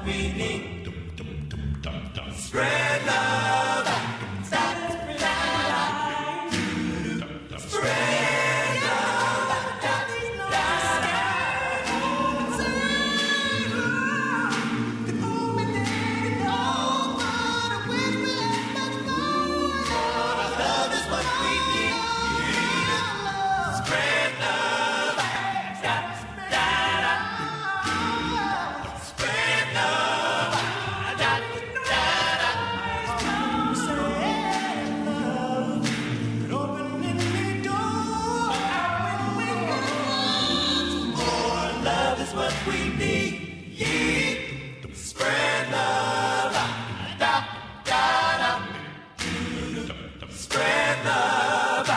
we need. Spread love. Spread love. Spread love. Love is what we need. Spread love. Spread love. More love is what we need. Spread love. Spread love.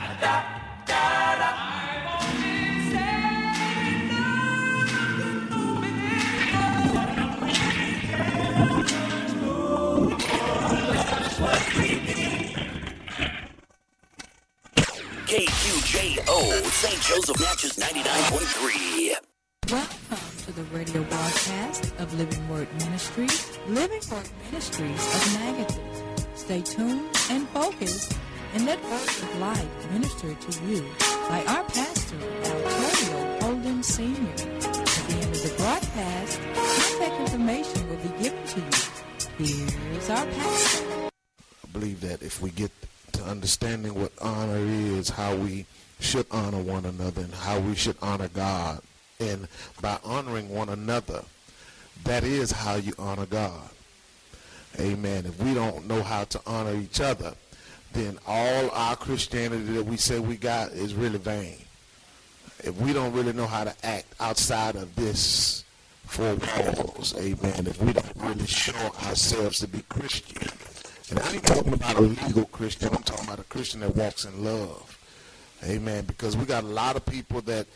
KQJO, St. Joseph Natchez 99.3. Welcome to the radio broadcast of Living Word Ministries, Living Word Ministries of Magadan. Stay tuned and focused and let words of life minister to you by our pastor, Antonio Holden Sr. At the end of the broadcast, contact information will be given to you. Here's our pastor. I believe that if we get to understanding what honor is, how we should honor one another and how we should honor God, and by honoring one another, that is how you honor God. Amen. If we don't know how to honor each other, then all our Christianity that we say we got is really vain. If we don't really know how to act outside of this four walls, amen, if we don't really show ourselves to be Christian, and I ain't talking about a legal Christian, I'm talking about a Christian that walks in love. Amen. Because we got a lot of people that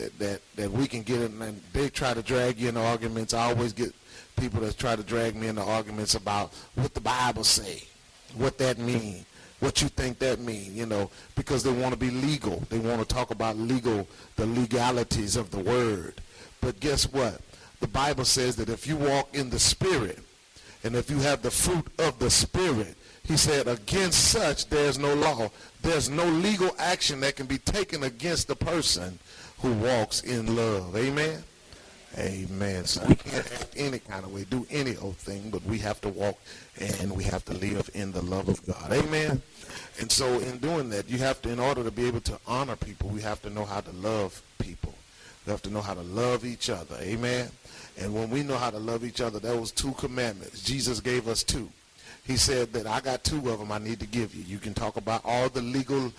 we can get in, and they try to drag you into arguments. I always get people that try to drag me into arguments about what the Bible say, what that mean, what you think that mean, because they want to be legal. They want to talk about the legalities of the word. But guess what? The Bible says that if you walk in the Spirit, and if you have the fruit of the Spirit, he said, against such there's no law. There's no legal action that can be taken against the person who walks in love. Amen? Amen. So we can't act any kind of way, do any old thing, but we have to walk and we have to live in the love of God. Amen? And so in doing that, you have to, in order to be able to honor people, we have to know how to love people. We have to know how to love each other. Amen? And when we know how to love each other, that was 2 commandments. Jesus gave us 2. He said that I got 2 of them I need to give you. You can talk about all the legal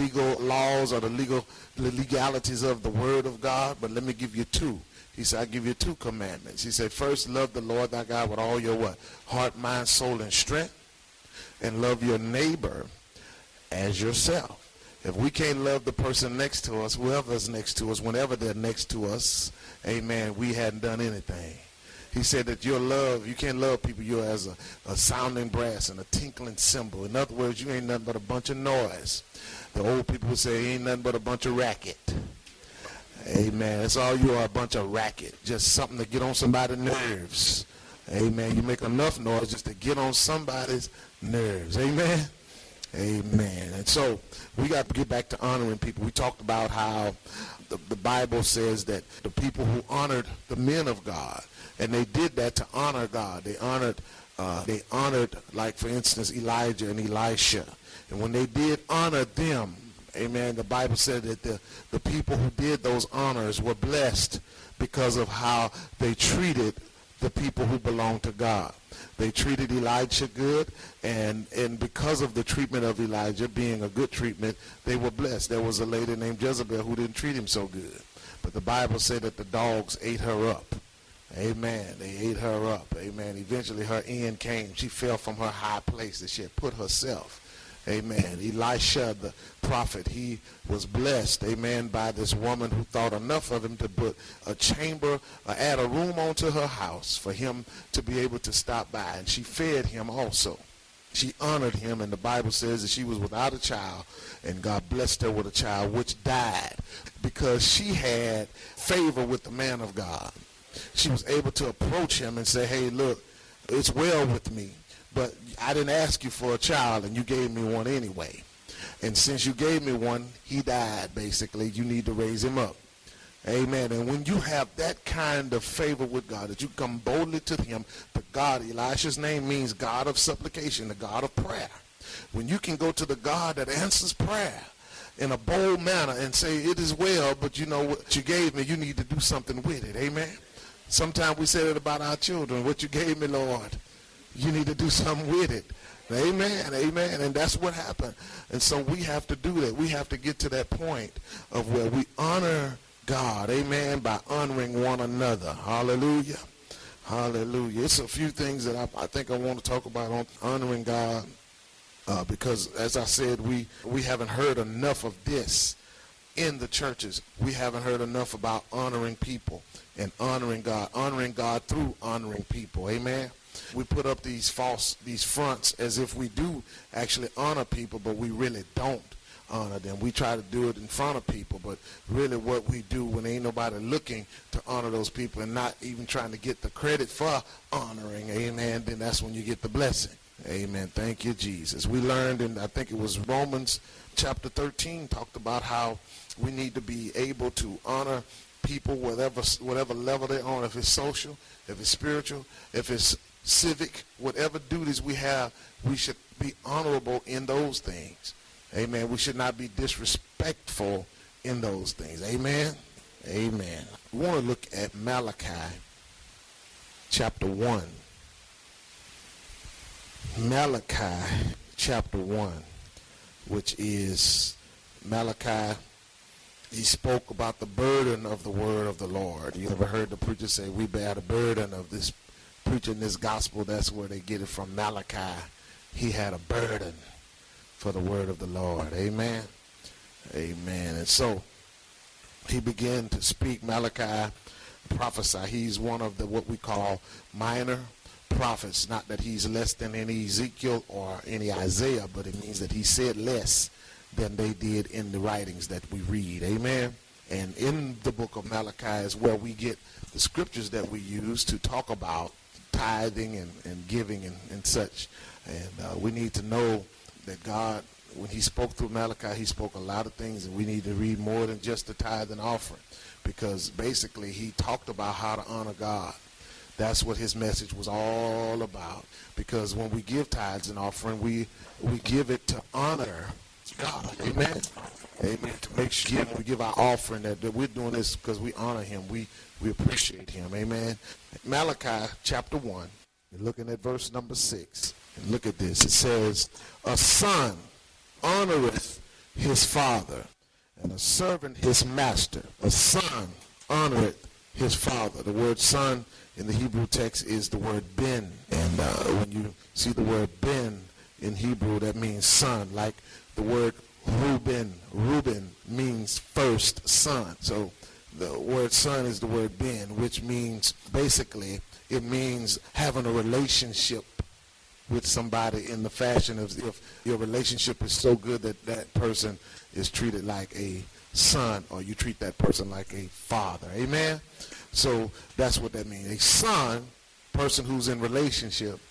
laws or the legalities of the word of God, but let me give you 2. He said, I give you 2 commandments. He said, first, love the Lord thy God with all your what? Heart, mind, soul, and strength. And love your neighbor as yourself. If we can't love the person next to us, whoever's next to us, whenever they're next to us, amen, we hadn't done anything. He said that your love, you can't love people, you're as a sounding brass and a tinkling cymbal. In other words, you ain't nothing but a bunch of noise. The old people would say, ain't nothing but a bunch of racket. Amen. That's all you are, a bunch of racket. Just something to get on somebody's nerves. Amen. You make enough noise just to get on somebody's nerves. Amen. Amen. And so we got to get back to honoring people. We talked about how the Bible says that the people who honored the men of God, and they did that to honor God. They honored, like, for instance, Elijah and Elisha. And when they did honor them, amen, the Bible said that the people who did those honors were blessed because of how they treated the people who belong to God. They treated Elijah good, and because of the treatment of Elijah being a good treatment, they were blessed. There was a lady named Jezebel who didn't treat him so good. But the Bible said that the dogs ate her up. Amen. They ate her up. Amen. Eventually her end came. She fell from her high place that she had put herself. Amen. Elisha, the prophet, he was blessed, amen, by this woman who thought enough of him to put a chamber, add a room onto her house for him to be able to stop by. And she fed him also. She honored him, and the Bible says that she was without a child, and God blessed her with a child which died because she had favor with the man of God. She was able to approach him and say, hey, look, it's well with me, but I didn't ask you for a child, and you gave me one anyway. And since you gave me one, he died, basically. You need to raise him up. Amen. And when you have that kind of favor with God, that you come boldly to him, the God, Elisha's name means God of supplication, the God of prayer. When you can go to the God that answers prayer in a bold manner and say, it is well, but you know what you gave me, you need to do something with it. Amen. Sometimes we say that about our children. What you gave me, Lord, you need to do something with it. Amen, amen. And that's what happened. And so we have to do that. We have to get to that point of where we honor God, amen, by honoring one another. Hallelujah. Hallelujah. It's a few things that I think I want to talk about on honoring God because, as I said, we haven't heard enough of this in the churches. We haven't heard enough about honoring people and honoring God through honoring people. Amen. We put up these fronts as if we do actually honor people, but we really don't honor them. We try to do it in front of people, but really what we do when ain't nobody looking to honor those people and not even trying to get the credit for honoring, amen, then that's when you get the blessing. Amen. Thank you, Jesus. We learned in, I think it was Romans chapter 13, talked about how we need to be able to honor people whatever level they're on, if it's social, if it's spiritual, if it's civic, whatever duties we have, we should be honorable in those things. Amen. We should not be disrespectful in those things. Amen. Amen. We want to look at Malachi chapter 1. Malachi chapter 1, which is Malachi. He spoke about the burden of the word of the Lord. You ever heard the preacher say, we bear the burden of this preaching this gospel? That's where they get it from. Malachi, he had a burden for the word of the Lord. Amen. Amen. And so he began to speak. Malachi prophesy. He's one of the what we call minor prophets. Not that he's less than any Ezekiel or any Isaiah, but it means that he said less than they did in the writings that we read. Amen. And in the book of Malachi is where we get the scriptures that we use to talk about tithing and giving and such. And we need to know that God, when he spoke through Malachi, he spoke a lot of things, and we need to read more than just the tithe and offering, because basically he talked about how to honor God. That's what his message was all about, because when we give tithes and offering, we give it to honor God. Amen. Amen. To make sure we give our offering that we're doing this because we honor him. We appreciate him. Amen. Malachi chapter 1. You're looking at verse number 6. And look at this. It says, a son honoreth his father, and a servant his master. A son honoreth his father. The word son in the Hebrew text is the word ben. And when you see the word ben in Hebrew, that means son. Like the word Reuben. Reuben means first son. So the word son is the word ben, which means basically it means having a relationship with somebody in the fashion of if your relationship is so good that that person is treated like a son, or you treat that person like a father. Amen. So that's what that means. A son, person who's in relationship,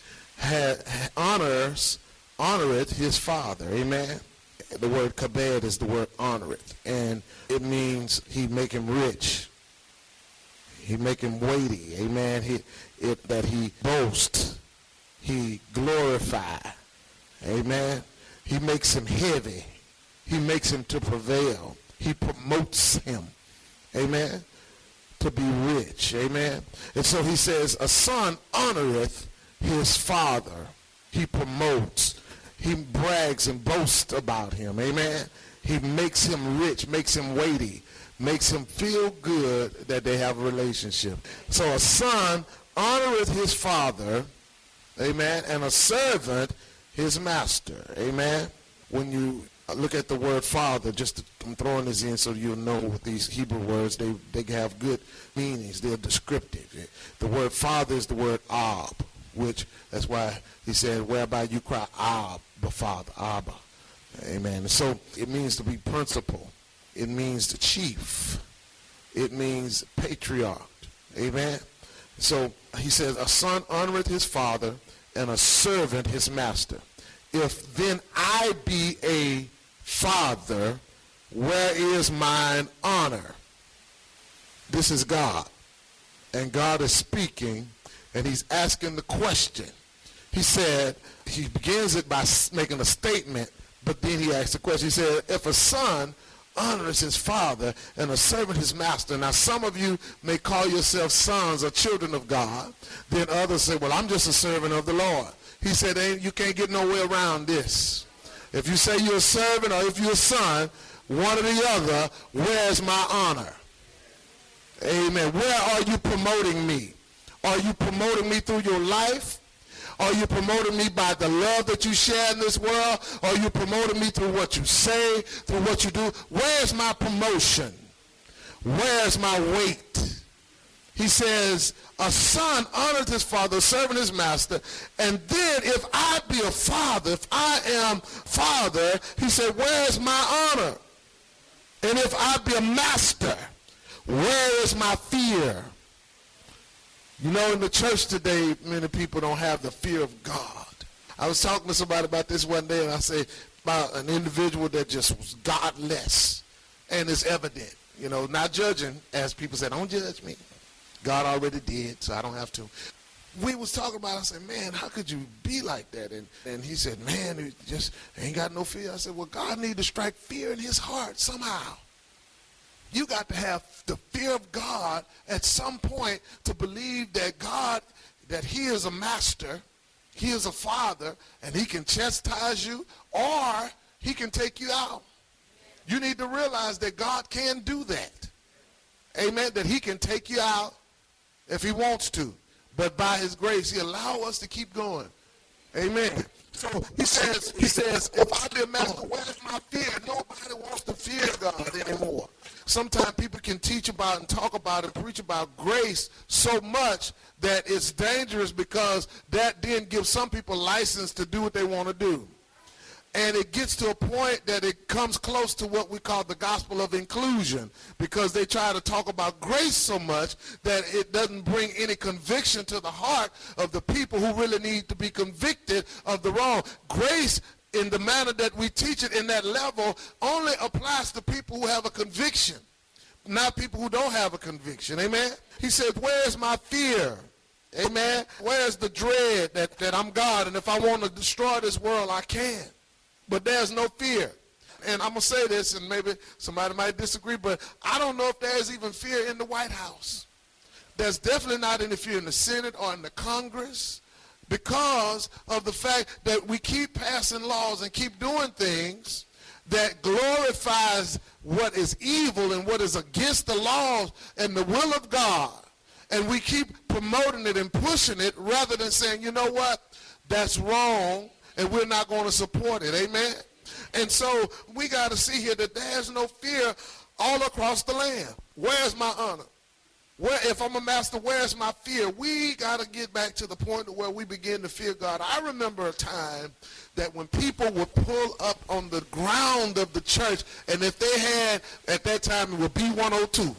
honoreth his father. Amen. The word kabed is the word honoreth, and it means he make him rich, he make him weighty. Amen. That he boast, he glorify. Amen. He makes him heavy, he makes him to prevail, he promotes him. Amen. To be rich. Amen. And so he says, a son honoreth his father. He promotes, he brags and boasts about him. Amen. He makes him rich, makes him weighty, makes him feel good that they have a relationship. So a son honoreth his father, amen, and a servant his master. Amen. When you look at the word father, I'm throwing this in so you'll know with these Hebrew words, they have good meanings. They're descriptive. The word father is the word ab, which that's why he said, whereby you cry Abba, Father, Abba. Amen. So it means to be principal. It means the chief. It means patriarch. Amen. So he says, a son honoreth his father, and a servant his master. If then I be a father, where is mine honor? This is God. And God is speaking, and he's asking the question. He said, he begins it by making a statement, but then he asks the question. He said, if a son honors his father and a servant his master. Now some of you may call yourselves sons or children of God. Then others say, well, I'm just a servant of the Lord. He said, you can't get no way around this. If you say you're a servant or if you're a son, one or the other, where's my honor? Amen. Where are you promoting me? Are you promoting me through your life? Are you promoting me by the love that you share in this world? Are you promoting me through what you say, through what you do? Where's my promotion? Where's my weight? He says, a son honors his father, a servant his master. And then if I be a father, if I am father, he said, where's my honor? And if I be a master, where is my fear? You know, in the church today, many people don't have the fear of God. I was talking to somebody about this one day, and I said about an individual that just was godless. And it's evident, you know, not judging, as people say, don't judge me. God already did, so I don't have to. We was talking about it, I said, man, how could you be like that? And he said, man, he just ain't got no fear. I said, well, God need to strike fear in his heart somehow. You got to have the fear of God at some point to believe that God, that he is a master, he is a father, and he can chastise you or he can take you out. You need to realize that God can do that. Amen. That he can take you out if he wants to. But by his grace, he allow us to keep going. Amen. So he says, if I be a master, where's my fear? Nobody wants to fear God anymore. Sometimes people can teach about and talk about and preach about grace so much that it's dangerous, because that then gives some people license to do what they want to do. And it gets to a point that it comes close to what we call the gospel of inclusion, because they try to talk about grace so much that it doesn't bring any conviction to the heart of the people who really need to be convicted of the wrong. Grace, in the manner that we teach it in that level, only applies to people who have a conviction, not people who don't have a conviction. Amen? He said, where's my fear? Amen? Where's the dread that I'm God, and if I want to destroy this world, I can? But there's no fear. And I'm going to say this, and maybe somebody might disagree, but I don't know if there's even fear in the White House. There's definitely not any fear in the Senate or in the Congress, because of the fact that we keep passing laws and keep doing things that glorifies what is evil and what is against the laws and the will of God. And we keep promoting it and pushing it rather than saying, you know what, that's wrong, and we're not going to support it. Amen? And so we got to see here that there's no fear all across the land. Where's my honor? If I'm a master, where's my fear? We got to get back to the point where we begin to fear God. I remember a time that when people would pull up on the ground of the church, and if they had, at that time, it would B102.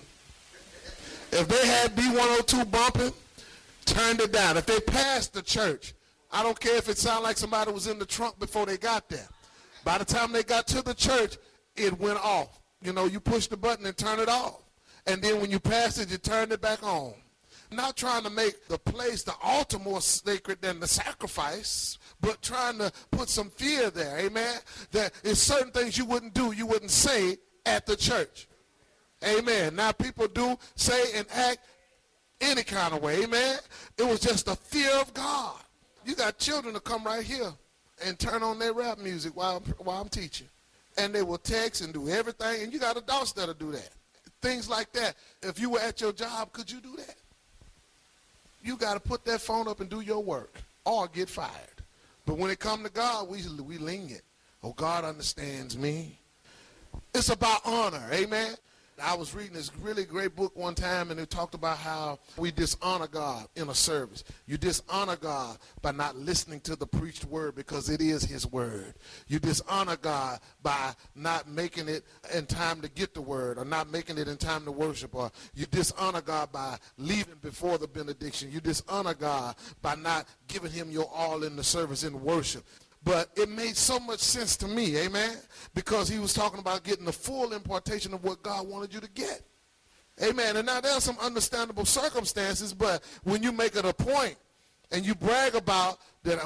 If they had B102 bumping, turned it down. If they passed the church, I don't care if it sounded like somebody was in the trunk before they got there. By the time they got to the church, it went off. You know, you push the button and turn it off. And then when you pass it, you turn it back on. Not trying to make the place, the altar, more sacred than the sacrifice, but trying to put some fear there, amen? That there's certain things you wouldn't do, you wouldn't say at the church. Amen. Now people do say and act any kind of way, amen? It was just the fear of God. You got children to come right here and turn on their rap music while I'm teaching. And they will text and do everything. And you got adults that'll do that. Things like that. If you were at your job, could you do that? You got to put that phone up and do your work or get fired. But when it comes to God, we lenient. Oh, God understands me. It's about honor. Amen. I was reading this really great book one time, and it talked about how we dishonor God in a service. You dishonor God by not listening to the preached word because it is his word. You dishonor God by not making it in time to get the word, or not making it in time to worship, or you dishonor God by leaving before the benediction. You dishonor God by not giving him your all in the service in worship. But it made so much sense to me, amen, because he was talking about getting the full impartation of what God wanted you to get. Amen. And now there are some understandable circumstances, but when you make it a point and you brag about that,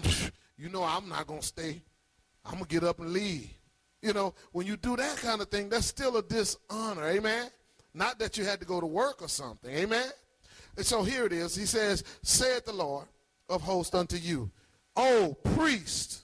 I'm not going to stay. I'm going to get up and leave. When you do that kind of thing, that's still a dishonor, amen. Not that you had to go to work or something, amen. And so here it is. He says, saith the Lord of hosts unto you, O priest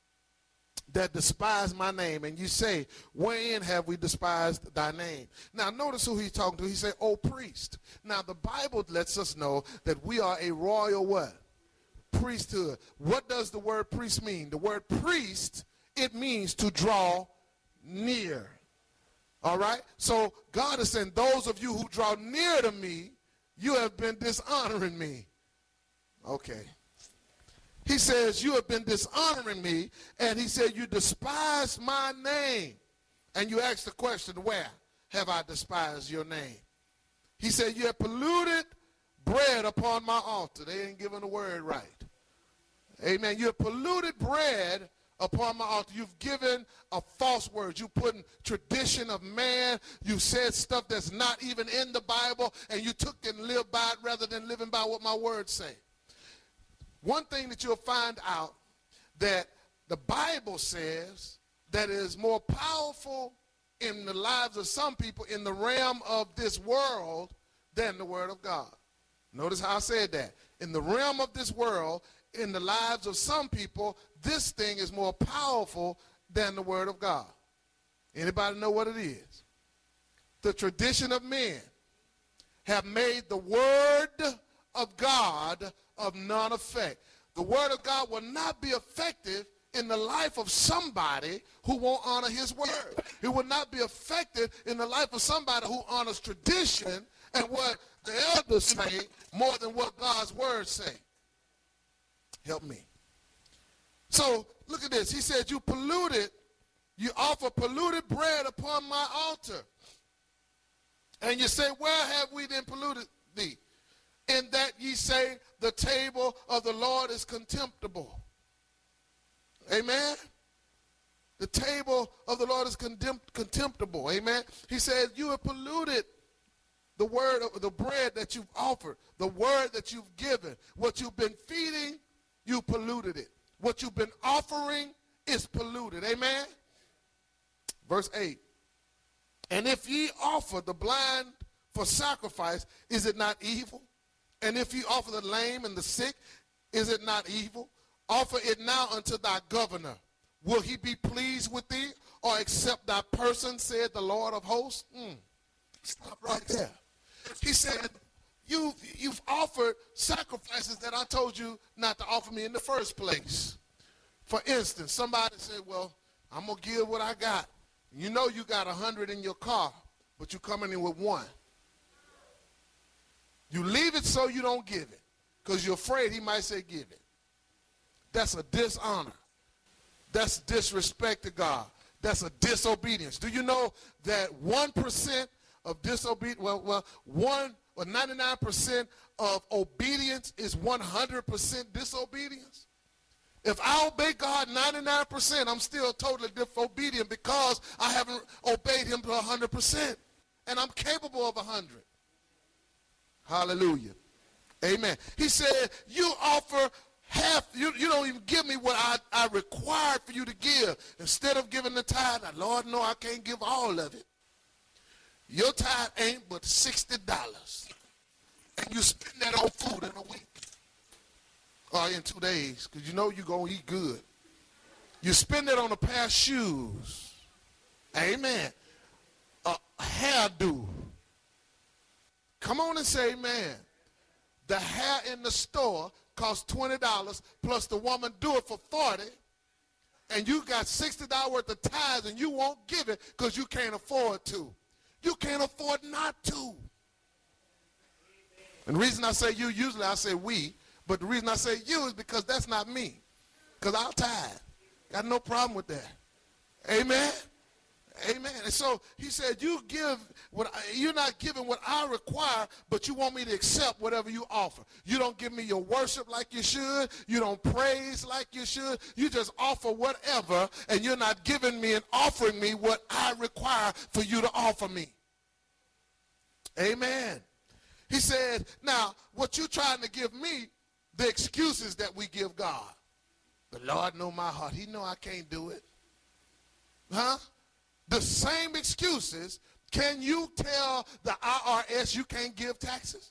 that despise my name. And you say, wherein have we despised thy name? Now notice who he's talking to. He said, O priest. Now the Bible lets us know that we are a royal what? Priesthood. What does the word priest mean? The word priest, it means to draw near. All right? So God is saying, those of you who draw near to me, you have been dishonoring me. Okay. He says, you have been dishonoring me, and he said, you despise my name. And you ask the question, where have I despised your name? He said, you have polluted bread upon my altar. They ain't giving the word right. Amen. You have polluted bread upon my altar. You've given a false word. You put in tradition of man. You said stuff that's not even in the Bible, and you took and lived by it rather than living by what my words say. One thing that you'll find out that the Bible says that is more powerful in the lives of some people in the realm of this world than the word of God. Notice how I said that. In the realm of this world, in the lives of some people, this thing is more powerful than the word of God. Anybody know what it is? The tradition of men have made the word of God of none effect. The word of God will not be effective in the life of somebody who won't honor his word. It will not be effective in the life of somebody who honors tradition and what the elders say more than what God's words say. Help me. So look at this. He said, you offer polluted bread upon my altar. And you say, where have we then polluted thee? In that ye say, the table of the Lord is contemptible. Amen? The table of the Lord is contemptible. Amen? He says, you have polluted the word of the bread that you've offered, the word that you've given. What you've been feeding, you polluted it. What you've been offering is polluted. Amen? Verse 8. And if ye offer the blind for sacrifice, is it not evil? And if ye offer the lame and the sick, is it not evil? Offer it now unto thy governor. Will he be pleased with thee, or accept thy person, said the Lord of hosts? Stop right there. He said, you've offered sacrifices that I told you not to offer me in the first place. For instance, somebody said, well, I'm going to give what I got. You know you got 100 in your car, but you're coming in with 1. You leave it so you don't give it, because you're afraid he might say give it. That's a dishonor. That's disrespect to God. That's a disobedience. Do you know that 1% of disobedience, 99% of obedience is 100% disobedience? If I obey God 99%, I'm still totally disobedient because I haven't obeyed him to 100%. And I'm capable of 100. Hallelujah. Amen. He said, you offer half, you don't even give me what I required for you to give. Instead of giving the tithe, Lord, no, I can't give all of it. Your tithe ain't but $60. And you spend that on food in a week. Or in 2 days, because you know you're going to eat good. You spend it on a pair of shoes. Amen. A hairdo. Come on and say amen. The hair in the store costs $20, plus the woman do it for $40, and you got $60 worth of tithes and you won't give it because you can't afford to. you can't afford not to. And the reason I say you, usually I say we, but the reason I say you is because that's not me. Because I'll tithe. Got no problem with that. Amen? Amen. And so he said, you're not giving what I require, but you want me to accept whatever you offer. You don't give me your worship like you should. You don't praise like you should. You just offer whatever, and you're not giving me and offering me what I require for you to offer me. Amen. He said, now, what you're trying to give me, the excuses that we give God. The Lord know my heart. He know I can't do it. Huh? The same excuses, can you tell the IRS you can't give taxes?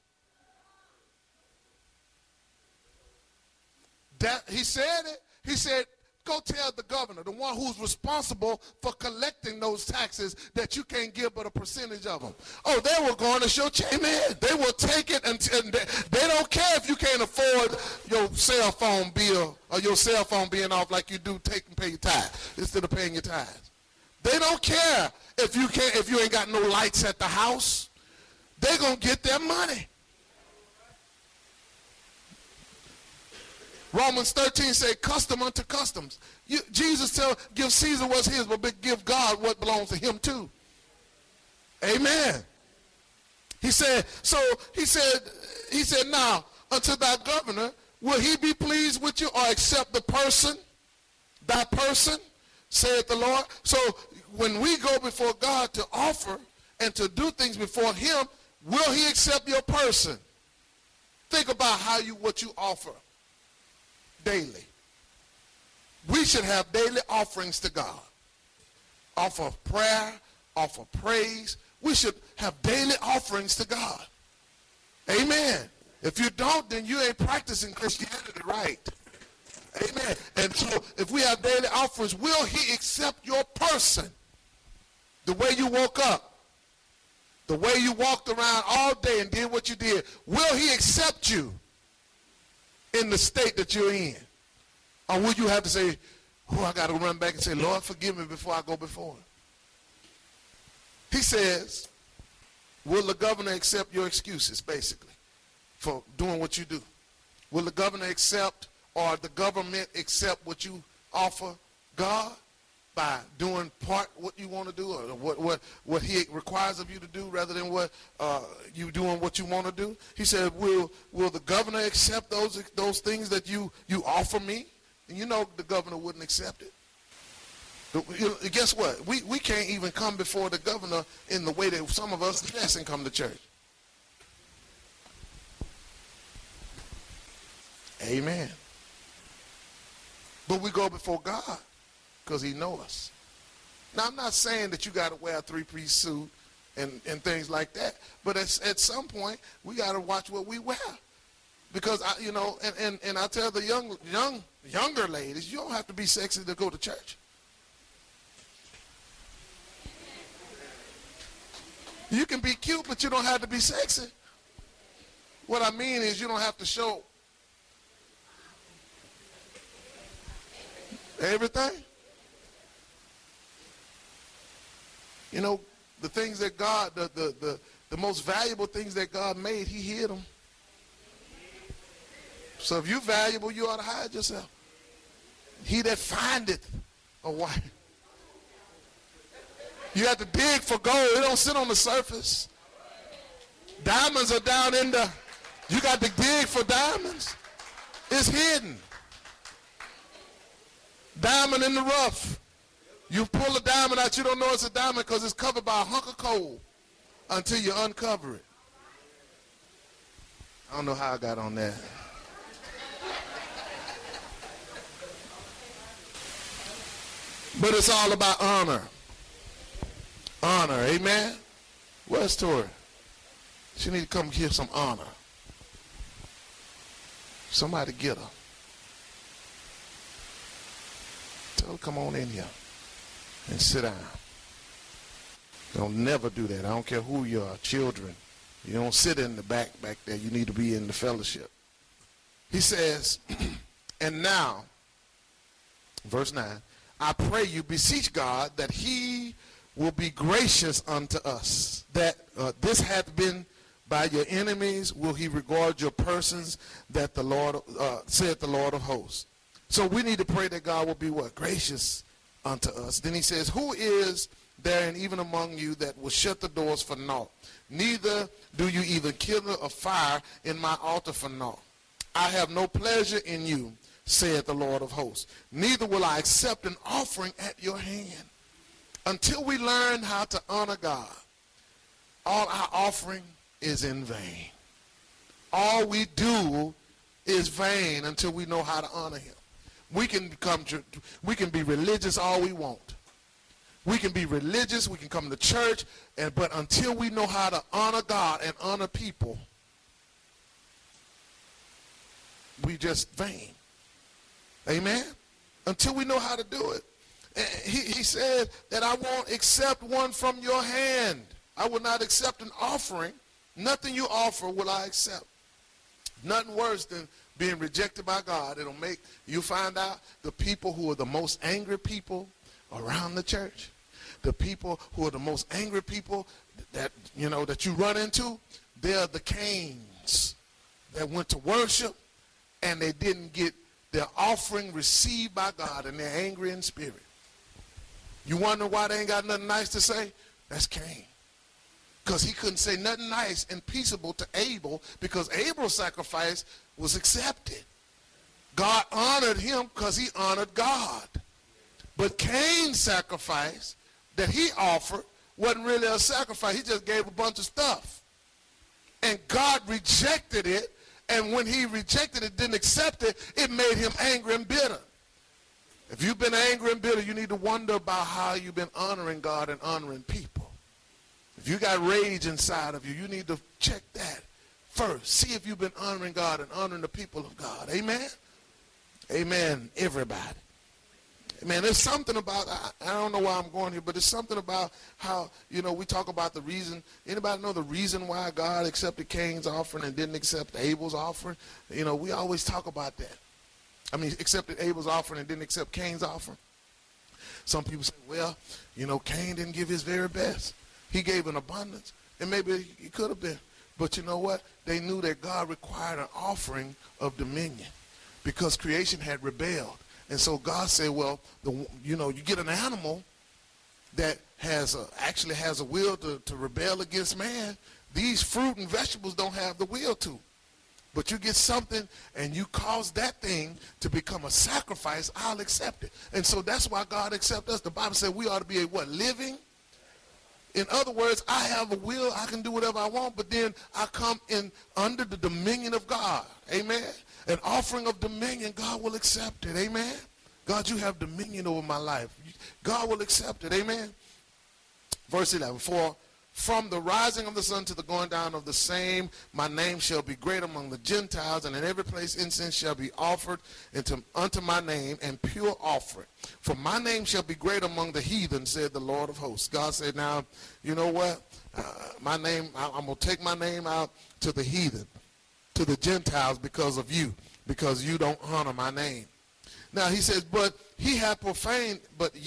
That he said it. He said, go tell the governor, the one who's responsible for collecting those taxes, that you can't give but a percentage of them. Oh, they will garnish your check. Amen. They will take it, and they don't care if you can't afford your cell phone bill or your cell phone being off like you do take and pay your tithe instead of paying your tithes. They don't care if you ain't got no lights at the house. They're going to get their money. Romans 13 say, custom unto customs. Jesus give Caesar what's his, but give God what belongs to him too. Amen. He said, now, unto thy governor, will he be pleased with you or accept the person, thy person, saith the Lord? So when we go before God to offer and to do things before him, will he accept your person? Think about what you offer daily. We should have daily offerings to God. Offer prayer, offer praise. We should have daily offerings to God. Amen. If you don't, then you ain't practicing Christianity right. Amen. And so if we have daily offerings, will he accept your person? The way you woke up, the way you walked around all day and did what you did, will he accept you in the state that you're in? Or will you have to say, oh, I got to run back and say, Lord, forgive me before I go before him? He says, will the governor accept your excuses, basically, for doing what you do? Will the governor accept, or the government accept what you offer God by doing part what you want to do, or what he requires of you to do, rather than what you doing what you want to do? He said, will the governor accept those things that you offer me? And you know the governor wouldn't accept it. Guess what? We can't even come before the governor in the way that some of us dress and come to church. Amen. But we go before God because he knows us. Now, I'm not saying that you got to wear a three-piece suit and things like that, but at some point, we got to watch what we wear. Because, and I tell the younger ladies, you don't have to be sexy to go to church. You can be cute, but you don't have to be sexy. What I mean is you don't have to show everything. You know, the things that God, the most valuable things that God made, he hid them. So if you're valuable, you ought to hide yourself. He that findeth a wife. You have to dig for gold. It don't sit on the surface. Diamonds are down in the, you got to dig for diamonds. It's hidden. Diamond in the rough. You pull a diamond out, you don't know it's a diamond because it's covered by a hunk of coal until you uncover it. I don't know how I got on that. But it's all about honor. Honor, amen? Where's Tori? She need to come give some honor. Somebody get her. Tell her come on in here and sit down. Don't never do that. I don't care who you are, children. You don't sit in the back there. You need to be in the fellowship. He says, and now, verse 9, I pray you, beseech God that he will be gracious unto us, that this hath been by your enemies will he regard your persons, that the Lord said the Lord of hosts. So we need to pray that God will be what? Gracious unto us. Then he says, who is there and even among you that will shut the doors for naught? Neither do you even kindle a fire in my altar for naught. I have no pleasure in you, saith the Lord of hosts. Neither will I accept an offering at your hand. Until we learn how to honor God, all our offering is in vain. All we do is vain until we know how to honor him. We can be religious all we want. We can be religious, we can come to church, but until we know how to honor God and honor people, we just vain. Amen? Until we know how to do it. He said that I won't accept one from your hand. I will not accept an offering. Nothing you offer will I accept. Nothing worse than being rejected by God. It'll make you find out the people who are the most angry people around the church, the people who are the most angry people that you run into, they're the Cains that went to worship and they didn't get their offering received by God, and they're angry in spirit. You wonder why they ain't got nothing nice to say? That's Cain. Because he couldn't say nothing nice and peaceable to Abel, because Abel's sacrifice was accepted. God honored him because he honored God. But Cain's sacrifice that he offered wasn't really a sacrifice. He just gave a bunch of stuff. And God rejected it. And when he rejected it, didn't accept it, it made him angry and bitter. If you've been angry and bitter, you need to wonder about how you've been honoring God and honoring people. If you got rage inside of you, you need to check that first. See if you've been honoring God and honoring the people of God. Amen? Amen, everybody. Amen. There's something about, I don't know why I'm going here, but there's something about how, we talk about the reason. Anybody know the reason why God accepted Cain's offering and didn't accept Abel's offering? We always talk about that. Accepted Abel's offering and didn't accept Cain's offering. Some people say, well, Cain didn't give his very best. He gave an abundance, and maybe he could have been. But you know what? They knew that God required an offering of dominion because creation had rebelled. And so God said, well, you get an animal that actually has a will to rebel against man. These fruit and vegetables don't have the will to. But you get something and you cause that thing to become a sacrifice, I'll accept it. And so that's why God accepts us. The Bible said we ought to be a what? Living. In other words, I have a will. I can do whatever I want, but then I come in under the dominion of God. Amen. An offering of dominion, God will accept it. Amen. God, you have dominion over my life. God will accept it. Amen. Verse 11, for from the rising of the sun to the going down of the same, my name shall be great among the Gentiles, and in every place incense shall be offered unto my name, and pure offering. For my name shall be great among the heathen, said the Lord of hosts. God said, now, you know what? My name, I'm going to take my name out to the heathen, to the Gentiles because of you, because you don't honor my name. Now he says, but ye have profaned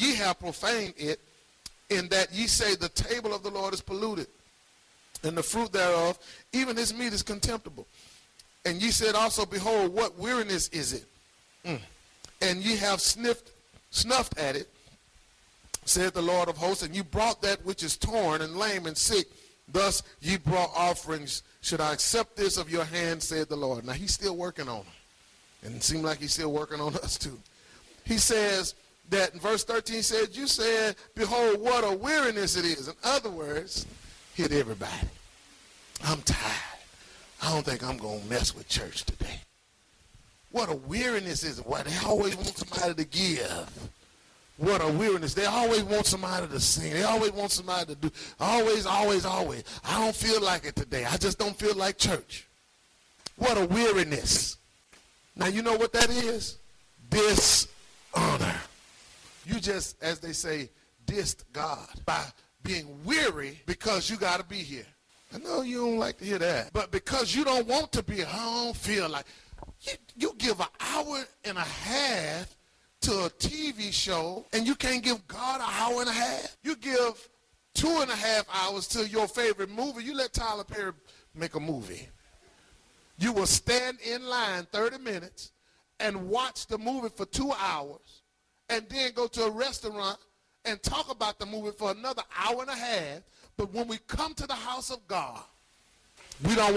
it, in that ye say the table of the Lord is polluted, and the fruit thereof, even his meat is contemptible. And ye said also, behold, what weariness is it? And ye have snuffed at it, said the Lord of hosts, and you brought that which is torn and lame and sick. Thus ye brought offerings. Should I accept this of your hand, said the Lord. Now he's still working on them. And it seems like he's still working on us too. He says that in verse 13 says, you said, behold, what a weariness it is. In other words, hit everybody. I'm tired. I don't think I'm going to mess with church today. What a weariness is it? Why they always want somebody to give. What a weariness. They always want somebody to sing. They always want somebody to do. Always, always, always. I don't feel like it today. I just don't feel like church. What a weariness. Now, you know what that is? Dishonor. You just, as they say, dissed God by being weary because you got to be here. I know you don't like to hear that. But because you don't want to be here, I don't feel like. You give an hour and a half to a TV show, and you can't give God an hour and a half. You give 2.5 hours to your favorite movie. You let Tyler Perry make a movie. You will stand in line 30 minutes and watch the movie for 2 hours and then go to a restaurant and talk about the movie for another hour and a half. But when we come to the house of God, we don't